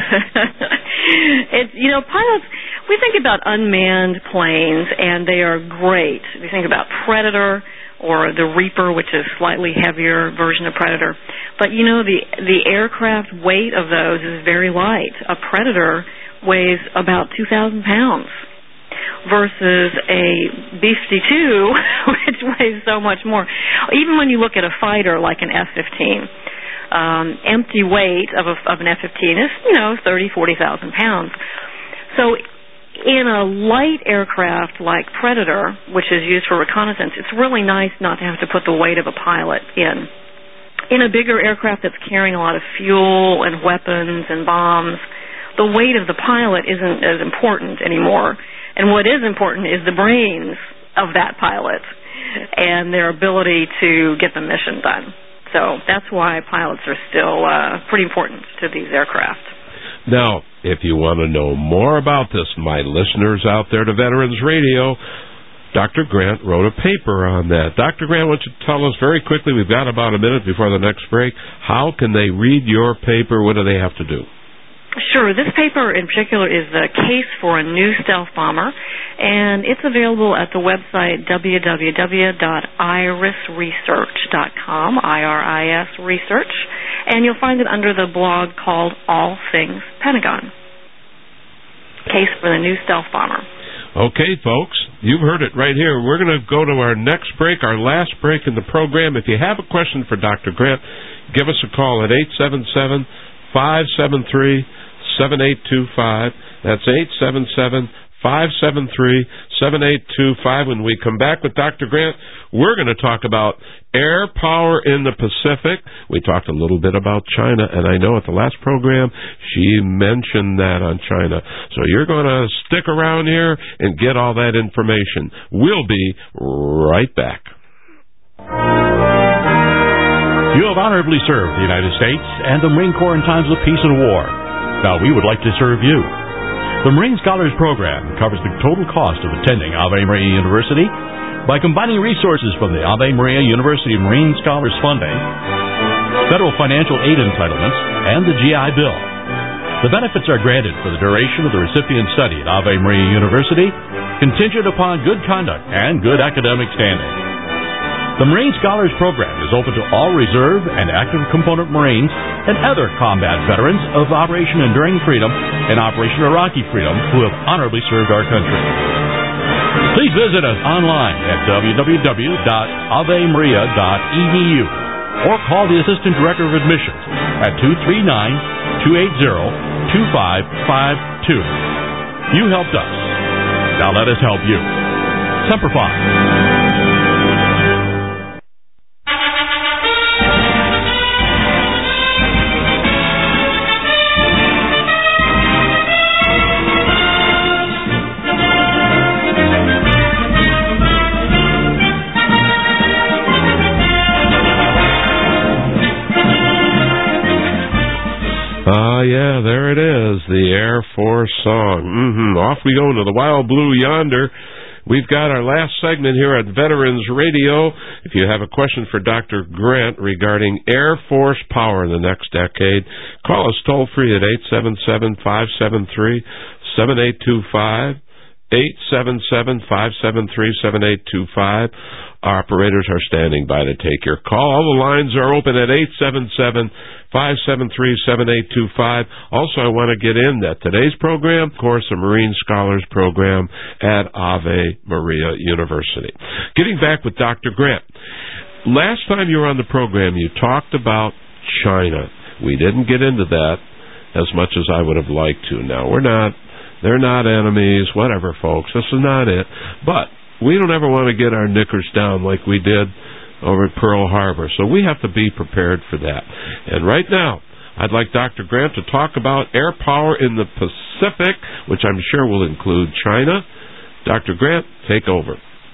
it's, you know, pilots, we think about unmanned planes, and they are great. We think about Predator or the Reaper, which is a slightly heavier version of Predator. But, you know, the, the aircraft weight of those is very light. A Predator weighs about two thousand pounds versus a B fifty-two, which weighs so much more. Even when you look at a fighter like an F fifteen, Um, empty weight of, a, of an F fifteen is, you know, thirty, forty thousand pounds. So in a light aircraft like Predator, which is used for reconnaissance, it's really nice not to have to put the weight of a pilot in. In a bigger aircraft that's carrying a lot of fuel and weapons and bombs, the weight of the pilot isn't as important anymore. And what is important is the brains of that pilot and their ability to get the mission done. So that's why pilots are still uh, pretty important to these aircraft. Now, if you want to know more about this, my listeners out there to Veterans Radio, Doctor Grant wrote a paper on that. Doctor Grant, why don't you tell us very quickly, we've got about a minute before the next break, how can they read your paper? What do they have to do? Sure. This paper in particular is the case for a new stealth bomber, and it's available at the website w w w dot iris research dot com, I R I S Research, and you'll find it under the blog called All Things Pentagon. Case for the new stealth bomber. Okay, folks, you've heard it right here. We're going to go to our next break, our last break in the program. If you have a question for Doctor Grant, give us a call at eight seven seven, five seven three, seven eight two five. That's eight seven seven, five seven three, seven eight two five. When we come back with Doctor Grant, we're going to talk about air power in the Pacific. We talked a little bit about China, and I know at the last program she mentioned that on China. So you're going to stick around here and get all that information. We'll be right back. You have honorably served the United States and the Marine Corps in times of peace and war. Now we would like to serve you. The Marine Scholars Program covers the total cost of attending Ave Maria University by combining resources from the Ave Maria University Marine Scholars Funding, federal financial aid entitlements, and the G I Bill. The benefits are granted for the duration of the recipient's study at Ave Maria University, contingent upon good conduct and good academic standing. The Marine Scholars Program is open to all reserve and active component Marines and other combat veterans of Operation Enduring Freedom and Operation Iraqi Freedom who have honorably served our country. Please visit us online at w w w dot ave maria dot e d u or call the Assistant Director of Admissions at two three nine, two eight zero, two five five two. You helped us. Now let us help you. Semper Fi. Ah, uh, yeah, there it is, the Air Force song. Mm-hmm. Off we go into the wild blue yonder. We've got our last segment here at Veterans Radio. If you have a question for Doctor Grant regarding Air Force power in the next decade, call us toll-free at eight seven seven, five seven three, seven eight two five, eight seven seven, five seven three, seven eight two five. Our operators are standing by to take your call. All the lines are open at eight seven seven, five seven three, seven eight two five. Also, I want to get in that today's program, of course, the Marine Scholars Program at Ave Maria University. Getting back with Doctor Grant. Last time you were on the program, you talked about China. We didn't get into that as much as I would have liked to. Now, we're not, they're not enemies, whatever, folks. This is not it. But we don't ever want to get our knickers down like we did over at Pearl Harbor. So we have to be prepared for that. And right now, I'd like Doctor Grant to talk about air power in the Pacific, which I'm sure will include China. Doctor Grant, take over.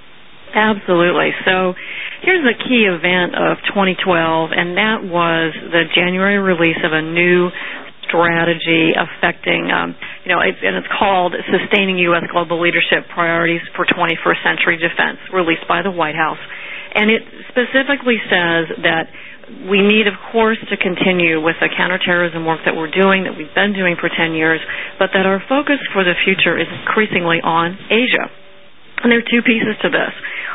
Absolutely. So here's the key event of twenty twelve, and that was the January release of a new strategy affecting, um, you know, it's, and it's called Sustaining U S Global Leadership Priorities for twenty-first Century Defense, released by the White House. And it specifically says that we need, of course, to continue with the counterterrorism work that we're doing, that we've been doing for ten years, but that our focus for the future is increasingly on Asia. And there are two pieces to this.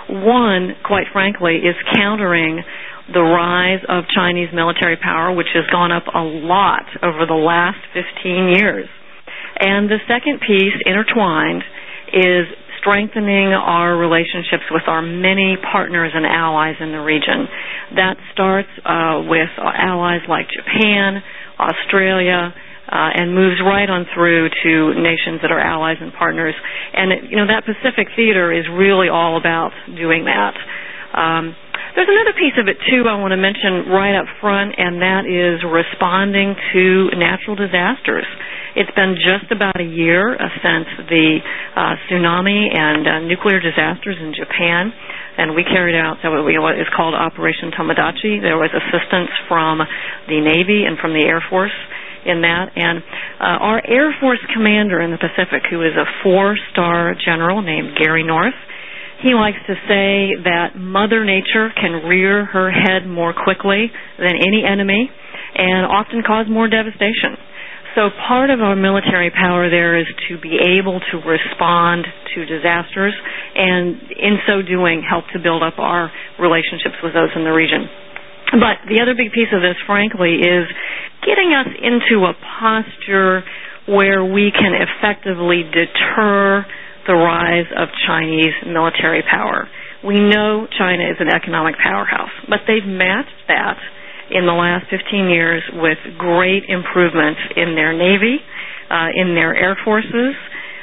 One, quite frankly, is countering the rise of Chinese military power, which has gone up a lot over the last fifteen years. And the second piece, intertwined, is strengthening our relationships with our many partners and allies in the region. That starts uh, with allies like Japan, Australia, uh, and moves right on through to nations that are allies and partners. And, it, you know, that Pacific theater is really all about doing that. Um, There's another piece of it, too, I want to mention right up front, and that is responding to natural disasters. It's been just about a year uh, since the uh, tsunami and uh, nuclear disasters in Japan, and we carried out what is called Operation Tomodachi. There was assistance from the Navy and from the Air Force in that, and uh, our Air Force commander in the Pacific, who is a four-star general named Gary North, he likes to say that Mother Nature can rear her head more quickly than any enemy and often cause more devastation. So part of our military power there is to be able to respond to disasters and in so doing help to build up our relationships with those in the region. But the other big piece of this, frankly, is getting us into a posture where we can effectively deter the rise of Chinese military power. We know China is an economic powerhouse, but they've matched that in the last fifteen years with great improvements in their Navy, uh, in their Air Forces,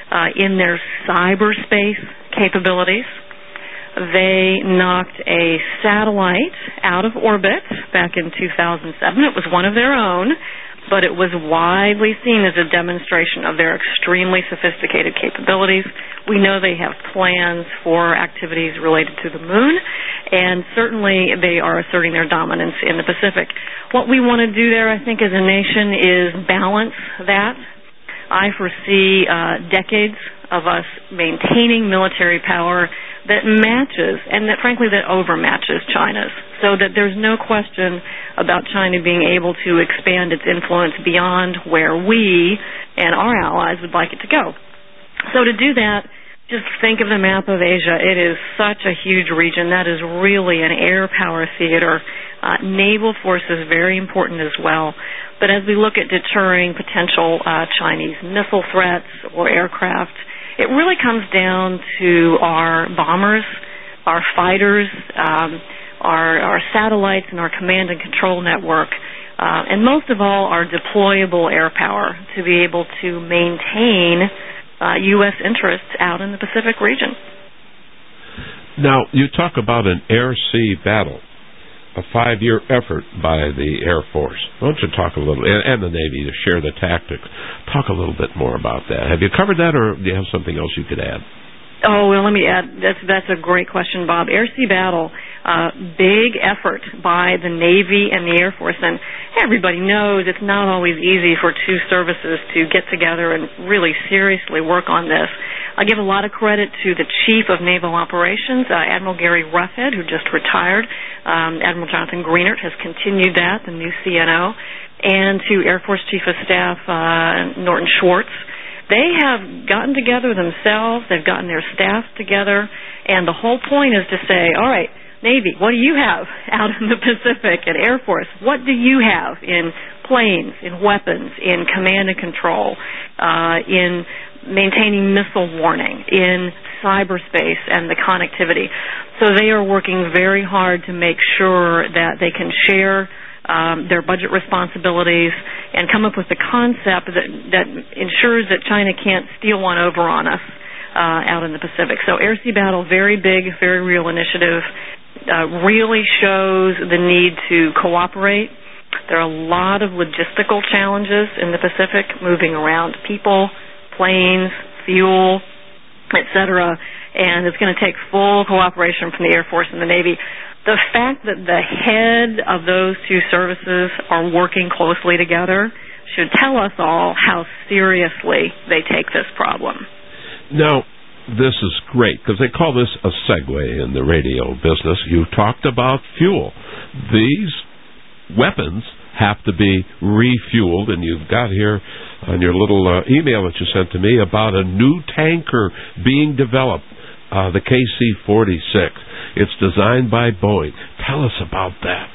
uh, in their cyberspace capabilities. They knocked a satellite out of orbit back in two thousand seven. It was one of their own, but it was widely seen as a demonstration of their extremely sophisticated capabilities. We know they have plans for activities related to the moon, and certainly they are asserting their dominance in the Pacific. What we want to do there, I think, as a nation is balance that. I foresee uh, decades of us maintaining military power that matches, and that frankly that overmatches China's, so that there's no question about China being able to expand its influence beyond where we and our allies would like it to go. So to do that, just think of the map of Asia. It is such a huge region. That is really an air power theater. Uh, naval force is very important as well. But as we look at deterring potential uh, Chinese missile threats or aircraft, it really comes down to our bombers, our fighters, um, our, our satellites, and our command and control network, uh, and most of all, our deployable air power to be able to maintain uh, U S interests out in the Pacific region. Now, you talk about an air-sea battle, a five-year effort by the Air Force. Why don't you talk a little, and, and the Navy, to share the tactics. Talk a little bit more about that. Have you covered that, or do you have something else you could add? Oh, well, let me add, that's, that's a great question, Bob. Air-sea battle, uh, big effort by the Navy and the Air Force, and everybody knows it's not always easy for two services to get together and really seriously work on this. I give a lot of credit to the Chief of Naval Operations, uh, Admiral Gary Roughead, who just retired. Um, Admiral Jonathan Greenert has continued that, the new C N O, and to Air Force Chief of Staff uh, Norton Schwartz. They have gotten together themselves, they've gotten their staff together, and the whole point is to say, all right, Navy, what do you have out in the Pacific? And Air Force, what do you have in planes, in weapons, in command and control, uh, in maintaining missile warning, in cyberspace and the connectivity? So they are working very hard to make sure that they can share um, their budget responsibilities and come up with a concept that, that ensures that China can't steal one over on us uh, out in the Pacific. So air-sea battle, very big, very real initiative, uh, really shows the need to cooperate. There are a lot of logistical challenges in the Pacific, moving around people, planes, fuel, et cetera, and it's going to take full cooperation from the Air Force and the Navy. The fact that the head of those two services are working closely together should tell us all how seriously they take this problem. Now, this is great, because they call this a segue in the radio business. You talked about fuel. These weapons have to be refueled, and you've got here on your little uh, email that you sent to me about a new tanker being developed, uh, the K C forty-six. It's designed by Boeing. Tell us about that.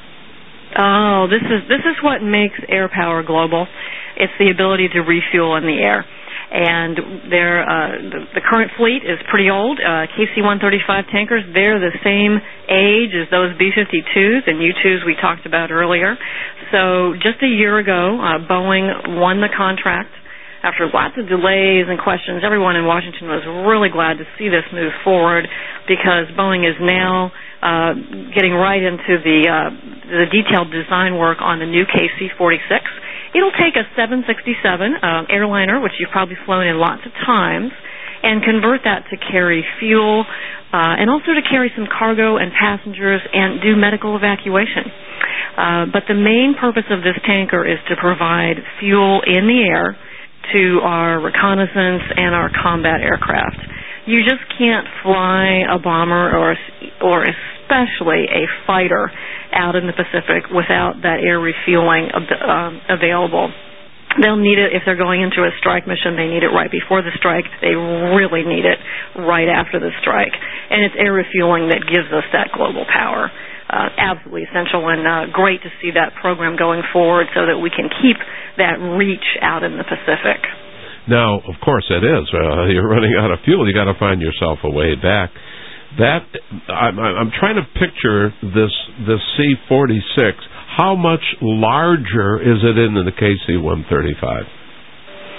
Oh, this is this is what makes air power global. It's the ability to refuel in the air. And they're, uh, the, the current fleet is pretty old. Uh, K C one thirty-five tankers, they're the same age as those B fifty-twos and U twos we talked about earlier. So just a year ago, uh, Boeing won the contract. After lots of delays and questions, everyone in Washington was really glad to see this move forward, because Boeing is now uh, getting right into the, uh, the detailed design work on the new K C forty-six. It'll take a seven sixty-seven uh, airliner, which you've probably flown in lots of times, and convert that to carry fuel uh, and also to carry some cargo and passengers and do medical evacuation. Uh, but the main purpose of this tanker is to provide fuel in the air to our reconnaissance and our combat aircraft. You just can't fly a bomber or or especially a fighter out in the Pacific without that air refueling um, available. They'll need it if they're going into a strike mission. They need it right before the strike. They really need it right after the strike. And it's air refueling that gives us that global power. Uh, absolutely essential, and uh, great to see that program going forward so that we can keep that reach out in the Pacific. Now, of course, it is. Uh, you're running out of fuel. You got to find yourself a way back. That I'm, I'm trying to picture this this C forty-six. How much larger is it in the K C one thirty-five?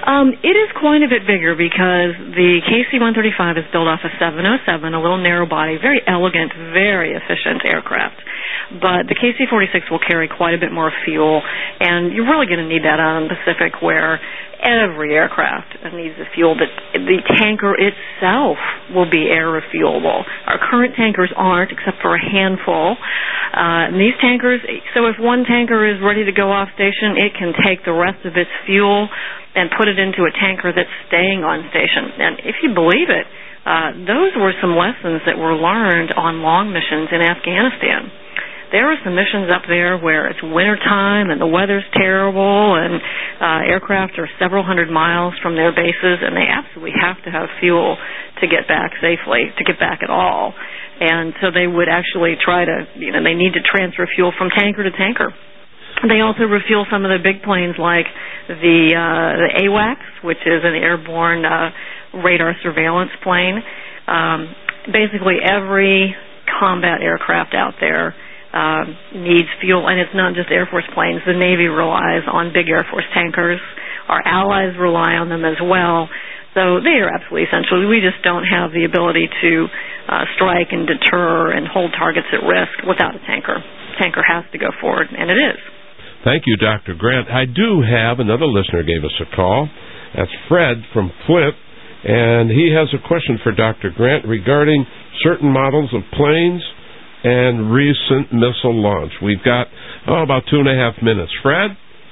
Um, it is quite a bit bigger because the K C one thirty-five is built off a seven oh seven, a little narrow body, very elegant, very efficient aircraft. But the K C forty-six will carry quite a bit more fuel, and you're really going to need that out in the Pacific where every aircraft needs the fuel. But the tanker itself will be air refuelable. Our current tankers aren't, except for a handful. Uh, and these tankers, so if one tanker is ready to go off station, it can take the rest of its fuel and put it into a tanker that's staying on station. And if you believe it, uh, those were some lessons that were learned on long missions in Afghanistan. There are some missions up there where it's wintertime and the weather's terrible and uh, aircraft are several hundred miles from their bases, and they absolutely have to have fuel to get back safely, to get back at all. And so they would actually try to, you know, they need to transfer fuel from tanker to tanker. They also refuel some of the big planes like the, uh, the AWACS, which is an airborne uh, radar surveillance plane. Um, basically every combat aircraft out there Uh, needs fuel, and it's not just Air Force planes. The Navy relies on big Air Force tankers. Our allies rely on them as well. So they are absolutely essential. We just don't have the ability to uh, strike and deter and hold targets at risk without a tanker. Tanker has to go forward, and it is. Thank you, Doctor Grant. I do have another listener gave us a call. That's Fred from Flint, and he has a question for Doctor Grant regarding certain models of planes and recent missile launch. We've got, oh, about two and a half minutes. Fred,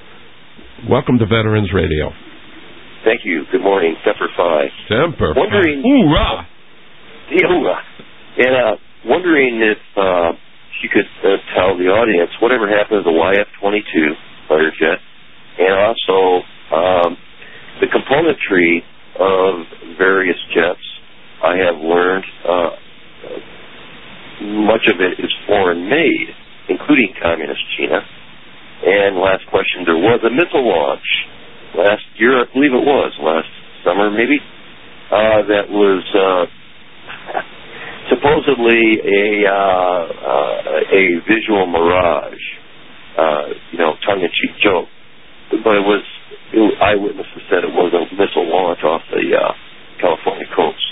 welcome to Veterans Radio. Thank you. Good morning. Semper Fi. Semper Fi. Wondering, hoorah! Yeah, hoorah. And uh, wondering if uh, you could uh, tell the audience whatever happened to the Y F twenty-two fighter jet, and also um, the componentry of various jets. I have learned uh, much of it is foreign-made, including Communist China. And last question, there was a missile launch last year, I believe it was, last summer maybe, uh, that was uh, supposedly a, uh, uh, a visual mirage, uh, you know, tongue-in-cheek joke. But it was, it, eyewitnesses said it was a missile launch off the uh, California coast.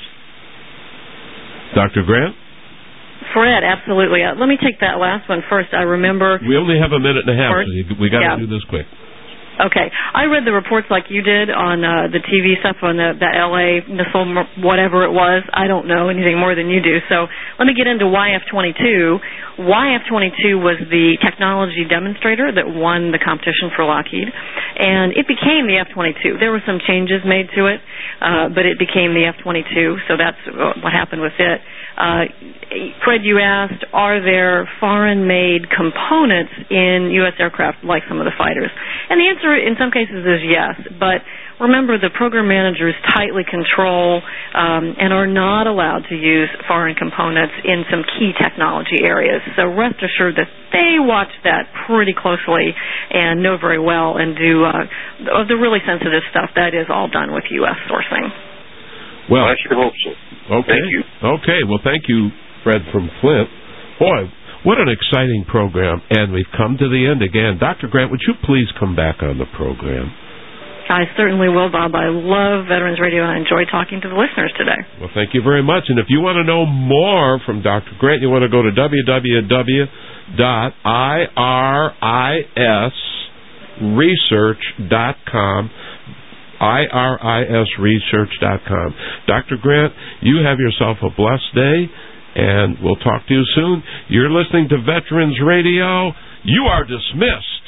Doctor Grant? Fred, absolutely. Uh, let me take that last one first. I remember... We only have a minute and a half, first, so we got to yeah. do this quick. Okay. I read the reports like you did on uh, the T V stuff on the, the L A missile, whatever it was. I don't know anything more than you do. So let me get into Y F twenty-two. Y F twenty-two was the technology demonstrator that won the competition for Lockheed, and it became the F twenty-two. There were some changes made to it, uh, but it became the F twenty-two, so that's what happened with it. Uh, Fred, you asked, are there foreign-made components in U S aircraft like some of the fighters? And the answer in some cases is yes, but remember the program managers tightly control um, and are not allowed to use foreign components in some key technology areas. So rest assured that they watch that pretty closely and know very well and do uh, the really sensitive stuff. That is all done with U S sourcing. Well, I sure hope so. Okay. Thank you. Okay. Well, thank you, Fred from Flint. Boy, what an exciting program. And we've come to the end again. Doctor Grant, would you please come back on the program? I certainly will, Bob. I love Veterans Radio, and I enjoy talking to the listeners today. Well, thank you very much. And if you want to know more from Doctor Grant, you want to go to w w w dot i r i s research dot com. I R I S research dot com. Doctor Grant, you have yourself a blessed day, and we'll talk to you soon. You're listening to Veterans Radio. You are dismissed.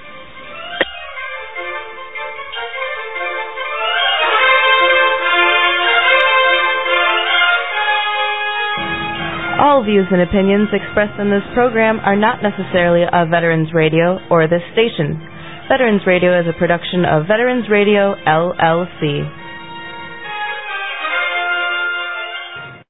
All views and opinions expressed in this program are not necessarily of Veterans Radio or this station. Veterans Radio is a production of Veterans Radio, L L C.